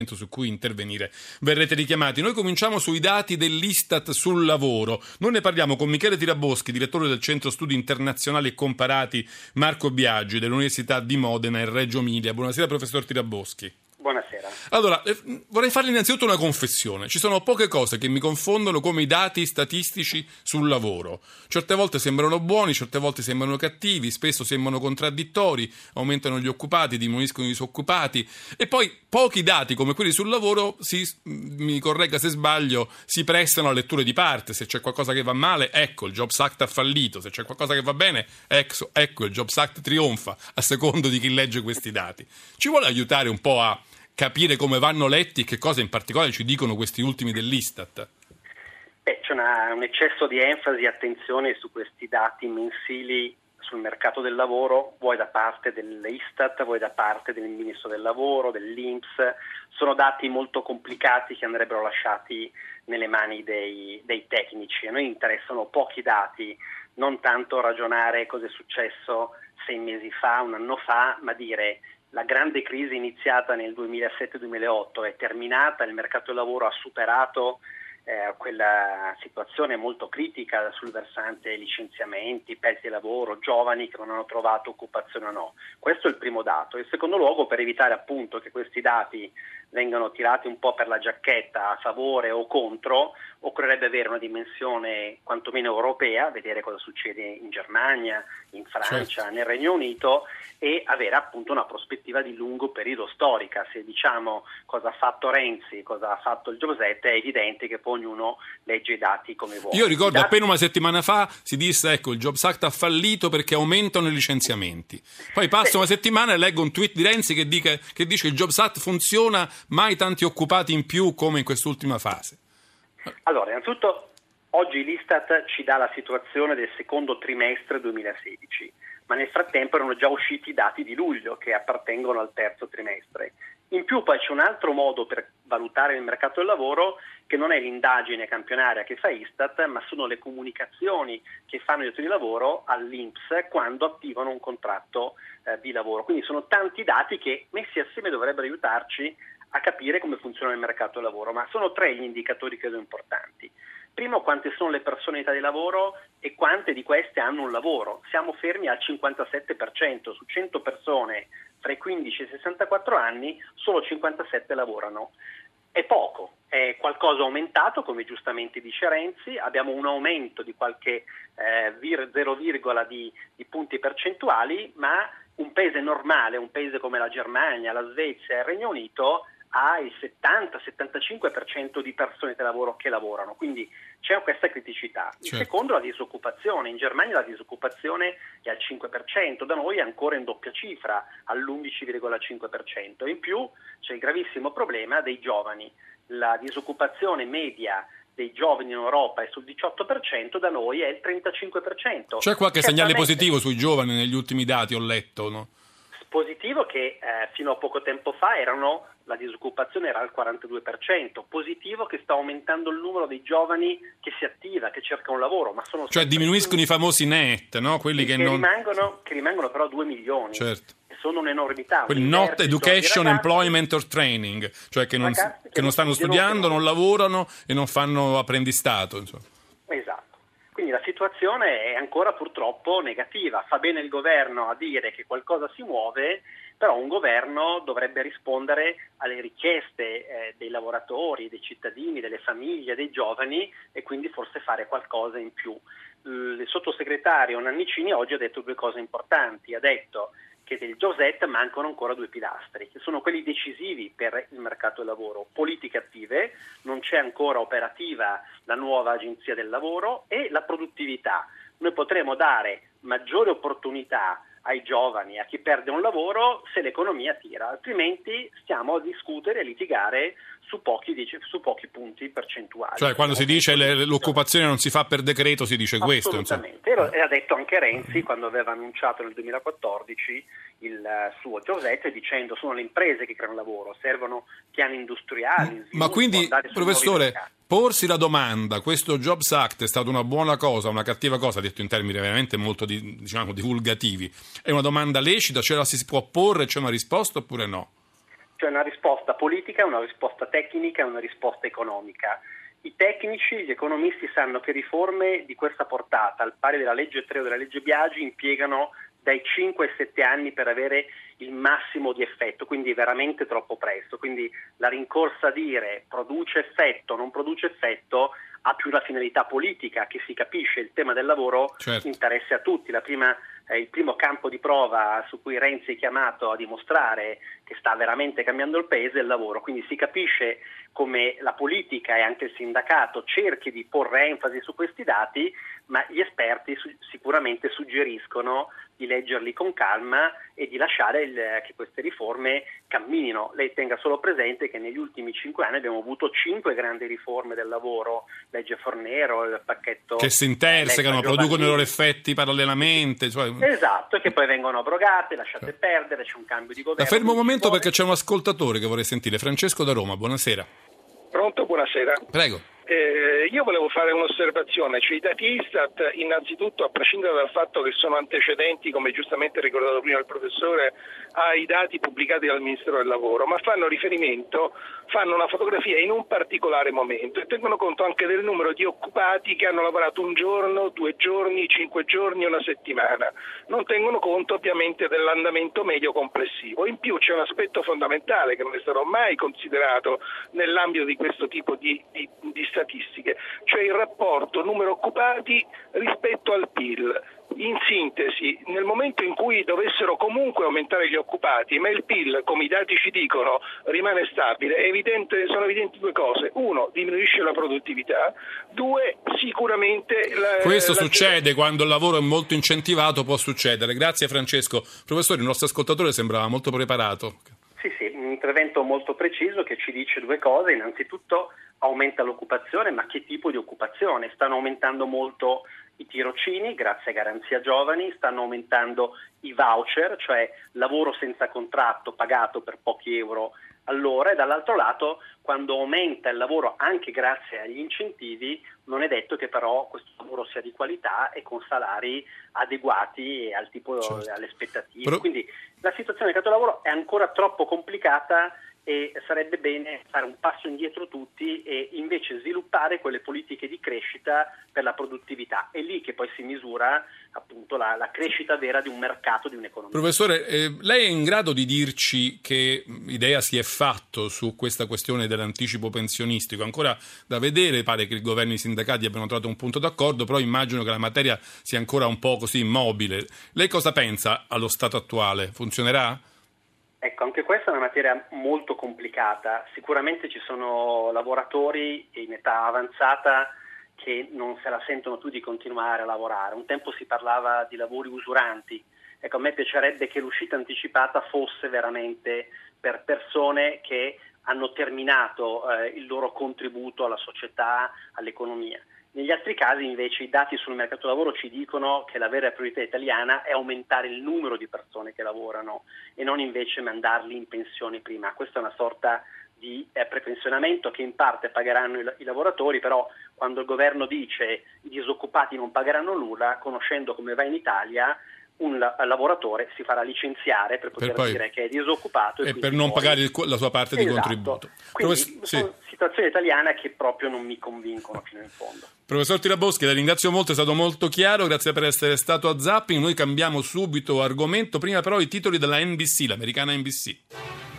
su cui intervenire verrete richiamati. Noi cominciamo sui dati dell'Istat sul lavoro. Noi ne parliamo con Michele Tiraboschi, direttore del Centro Studi Internazionali e Comparati Marco Biagi dell'Università di Modena e Reggio Emilia. Buonasera professor Tiraboschi. Buonasera. Allora, vorrei farle innanzitutto una confessione. Ci sono poche cose che mi confondono come i dati statistici sul lavoro. Certe volte sembrano buoni, certe volte sembrano cattivi, spesso sembrano contraddittori, aumentano gli occupati, diminuiscono i disoccupati e poi pochi dati come quelli sul lavoro, mi corregga se sbaglio, si prestano a letture di parte. Se c'è qualcosa che va male, ecco, il Jobs Act ha fallito. Se c'è qualcosa che va bene, ecco, il Jobs Act trionfa, a secondo di chi legge questi dati. Ci vuole aiutare un po' a capire come vanno letti e che cosa in particolare ci dicono questi ultimi dell'Istat? C'è un eccesso di enfasi e attenzione su questi dati mensili sul mercato del lavoro, vuoi da parte dell'Istat, vuoi da parte del Ministro del Lavoro, dell'INPS. Sono dati molto complicati che andrebbero lasciati nelle mani dei tecnici. A noi interessano pochi dati, non tanto ragionare cosa è successo 6 mesi fa, un anno fa, ma dire: la grande crisi iniziata nel 2007-2008 è terminata, il mercato del lavoro ha superato quella situazione molto critica sul versante licenziamenti, pezzi di lavoro, giovani che non hanno trovato occupazione o no. Questo è il primo dato. In secondo luogo, per evitare appunto che questi dati vengano tirati un po' per la giacchetta a favore o contro, occorrerebbe avere una dimensione quantomeno europea, vedere cosa succede in Germania, in Francia, nel Regno Unito, e avere appunto una prospettiva di lungo periodo storica. Se diciamo cosa ha fatto Renzi, cosa ha fatto il Jobs Act, è evidente che poi ognuno legge i dati come vuole. Io ricordo appena una settimana fa si disse: ecco, il Jobs Act ha fallito perché aumentano i licenziamenti. Poi passa una settimana e leggo un tweet di Renzi che dice il Jobs Act funziona, mai tanti occupati in più come in quest'ultima fase. Allora, innanzitutto oggi l'Istat ci dà la situazione del secondo trimestre 2016, ma nel frattempo erano già usciti i dati di luglio che appartengono al terzo trimestre. In più poi c'è un altro modo per valutare il mercato del lavoro, che non è l'indagine campionaria che fa Istat, ma sono le comunicazioni che fanno i datori di lavoro all'INPS quando attivano un contratto di lavoro. Quindi sono tanti dati che messi assieme dovrebbero aiutarci a capire come funziona il mercato del lavoro, ma sono 3 gli indicatori credo importanti. Primo, quante sono le persone in età di lavoro e quante di queste hanno un lavoro. Siamo fermi al 57%, su 100 persone fra i 15 e i 64 anni solo 57 lavorano. È poco, è qualcosa aumentato, come giustamente dice Renzi, abbiamo un aumento di qualche 0, di punti percentuali, ma un paese normale, un paese come la Germania, la Svezia e il Regno Unito ha il 70-75% di persone di lavoro che lavorano, quindi c'è questa criticità. Il secondo è la disoccupazione. In Germania la disoccupazione è al 5%, da noi è ancora in doppia cifra, all'11,5%. In più c'è il gravissimo problema dei giovani. La disoccupazione media dei giovani in Europa è sul 18%, da noi è il 35%. C'è qualche segnale positivo sui giovani negli ultimi dati, ho letto, no? Positivo che fino a poco tempo fa la disoccupazione era al 42%, positivo che sta aumentando il numero dei giovani che si attiva, che cerca un lavoro, ma sono diminuiscono i famosi NEET, no? Quelli che non rimangono però 2 milioni. Certo. Sono un'enormità. Quel not education, employment or training, cioè che non stanno studiando, non lavorano e non fanno apprendistato, insomma. Esatto. Quindi la situazione è ancora purtroppo negativa. Fa bene il governo a dire che qualcosa si muove, però un governo dovrebbe rispondere alle richieste dei lavoratori, dei cittadini, delle famiglie, dei giovani, e quindi forse fare qualcosa in più. Il sottosegretario Nannicini oggi ha detto 2 cose importanti. Ha detto che del Jobs Act mancano ancora 2 pilastri, che sono quelli decisivi per il mercato del lavoro: politiche attive, non c'è ancora operativa la nuova agenzia del lavoro, e la produttività. Noi potremo dare maggiori opportunità ai giovani, a chi perde un lavoro, se l'economia tira, altrimenti stiamo a discutere e litigare su pochi punti percentuali. Cioè quando si dice l'occupazione non si fa per decreto, si dice questo. Assolutamente, e ha detto anche Renzi quando aveva annunciato nel 2014 il suo Jobs Act, dicendo sono le imprese che creano lavoro, servono piani industriali, sviluppo. Ma quindi, professore, porsi la domanda: questo Jobs Act è stata una buona cosa, una cattiva cosa, detto in termini veramente molto divulgativi, è una domanda lecita, ce la si può porre, c'è una risposta oppure no? C'è una risposta politica, una risposta tecnica e una risposta economica. I tecnici, gli economisti sanno che riforme di questa portata, al pari della legge 3 o della legge Biagi, impiegano dai 5 ai 7 anni per avere il massimo di effetto, quindi veramente troppo presto. Quindi la rincorsa a dire produce effetto, non produce effetto, ha più una finalità politica, che si capisce. Il tema del lavoro interessa a tutti. Il primo campo di prova su cui Renzi è chiamato a dimostrare che sta veramente cambiando il paese è il lavoro, quindi si capisce come la politica e anche il sindacato cerchi di porre enfasi su questi dati, ma gli esperti sicuramente suggeriscono di leggerli con calma e di lasciare che queste riforme camminino. Lei tenga solo presente che negli ultimi 5 anni abbiamo avuto 5 grandi riforme del lavoro, legge Fornero, il pacchetto... Che si intersecano, producono i loro effetti parallelamente. Esatto, e che poi vengono abrogate, lasciate perdere, c'è un cambio di governo. La fermo un momento perché c'è un ascoltatore che vorrei sentire, Francesco da Roma, buonasera. Pronto, buonasera. Prego. Io volevo fare un'osservazione, cioè i dati Istat innanzitutto, a prescindere dal fatto che sono antecedenti, come giustamente ricordato prima il professore, ai dati pubblicati dal Ministero del Lavoro, ma fanno una fotografia in un particolare momento e tengono conto anche del numero di occupati che hanno lavorato 1 giorno, 2 giorni, 5 giorni, 1 settimana. Non tengono conto ovviamente dell'andamento medio complessivo. In più c'è un aspetto fondamentale che non è stato mai considerato nell'ambito di questo tipo di statistiche, cioè il rapporto numero occupati rispetto al PIL. In sintesi, nel momento in cui dovessero comunque aumentare gli occupati, ma il PIL, come i dati ci dicono, rimane stabile, sono evidenti 2 cose. 1, diminuisce la produttività. 2, sicuramente... Questo succede quando il lavoro è molto incentivato, può succedere. Grazie Francesco. Professore, il nostro ascoltatore sembrava molto preparato. Sì, un intervento molto preciso che ci dice 2 cose. Innanzitutto aumenta l'occupazione, ma che tipo di occupazione? Stanno aumentando molto i tirocini grazie a Garanzia Giovani, stanno aumentando i voucher, cioè lavoro senza contratto pagato per pochi euro all'ora, e dall'altro lato quando aumenta il lavoro anche grazie agli incentivi non è detto che però questo lavoro sia di qualità e con salari adeguati al tipo, alle aspettative. Quindi la situazione del mercato del lavoro è ancora troppo complicata e sarebbe bene fare un passo indietro tutti e invece sviluppare quelle politiche di crescita per la produttività. È lì che poi si misura appunto la crescita vera di un mercato, di un'economia. Professore, lei è in grado di dirci che idea si è fatto su questa questione dell'anticipo pensionistico? Ancora da vedere, pare che il governo e i sindacati abbiano trovato un punto d'accordo, però immagino che la materia sia ancora un po' così immobile. Lei cosa pensa allo stato attuale? Funzionerà? Ecco, anche questa è una materia molto complicata. Sicuramente ci sono lavoratori in età avanzata che non se la sentono più di continuare a lavorare. Un tempo si parlava di lavori usuranti. Ecco, a me piacerebbe che l'uscita anticipata fosse veramente per persone che hanno terminato il loro contributo alla società, all'economia. Negli altri casi invece i dati sul mercato del lavoro ci dicono che la vera priorità italiana è aumentare il numero di persone che lavorano e non invece mandarli in pensione prima. Questa è una sorta di prepensionamento che in parte pagheranno i lavoratori, però quando il governo dice i disoccupati non pagheranno nulla, conoscendo come va in Italia, un lavoratore si farà licenziare per poter dire che è disoccupato e per non pagare la sua parte di contributo. Quindi sono situazioni italiane che proprio non mi convincono fino in fondo. Professor Tiraboschi, la ringrazio molto, è stato molto chiaro, grazie per essere stato a Zapping. Noi cambiamo subito argomento, prima però i titoli della NBC, l'americana NBC.